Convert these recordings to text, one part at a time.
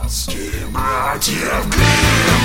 Сказки братьев Гримм.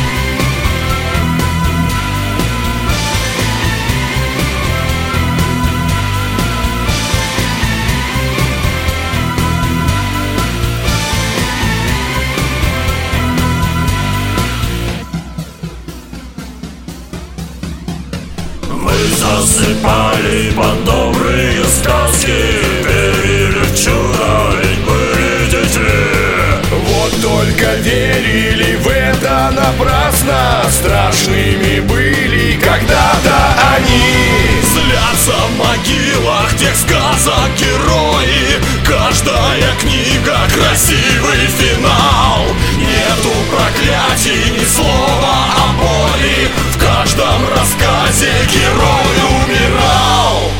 Мы засыпали под добрые сказки, верили в чудо, ведь были детьми. Вот только верили в это напрасно, страшными были когда-то они. Злятся в могилах тех сказок герои, каждая книга красивый финал. Нету проклятий, ни слова о боли, в каждом рассказе герой умирал.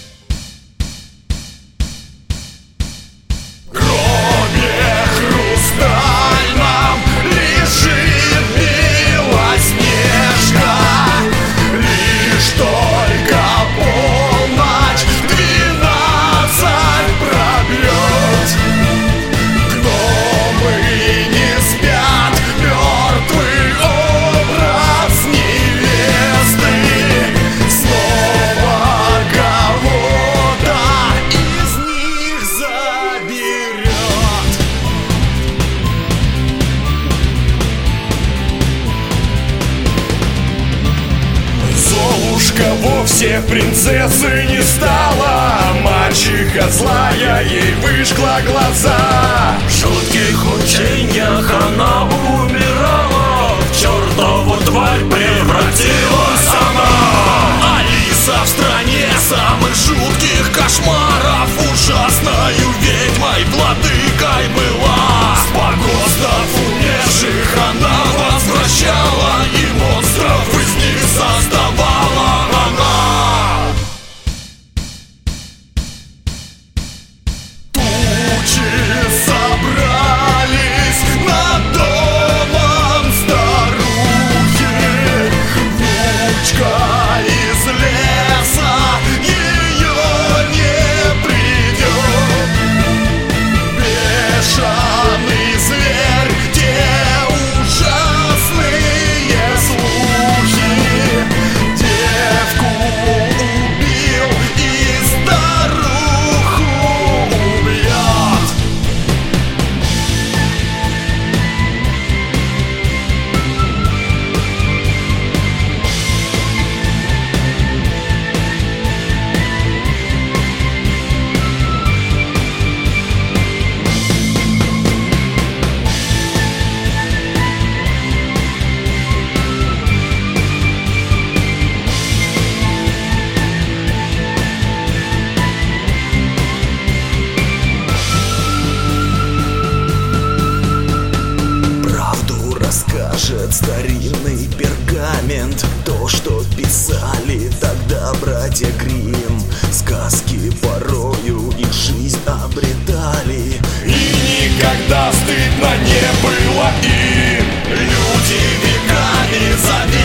В гробе хрустальном лежит Белоснежка, лишь только полночь 12 пробьет. Гномы не спят, мертвый образ невесты снова кого-то из них заберет. Золушка вовсе принцессы не стала, мачеха злая ей выжгла глаза. В жутких мучениях она умирала, в чертову тварь превратилась она. Алиса в стране самых жутких кошмаров ужасною ведьмой владыкой была. С погостов умерших она возвращала, и монстров из них создавала она. Тучи собрались над домом старухи, внучка из леса ее не придет. Бешеный зверь, те ужасные слухи, девку убил и старуху убьет. Правду расскажет старинный пергамент, то, что писали тогда братья Гримм. Сказки порою их жизнь обретали, и никогда стыдно не было им. Люди веками завидовали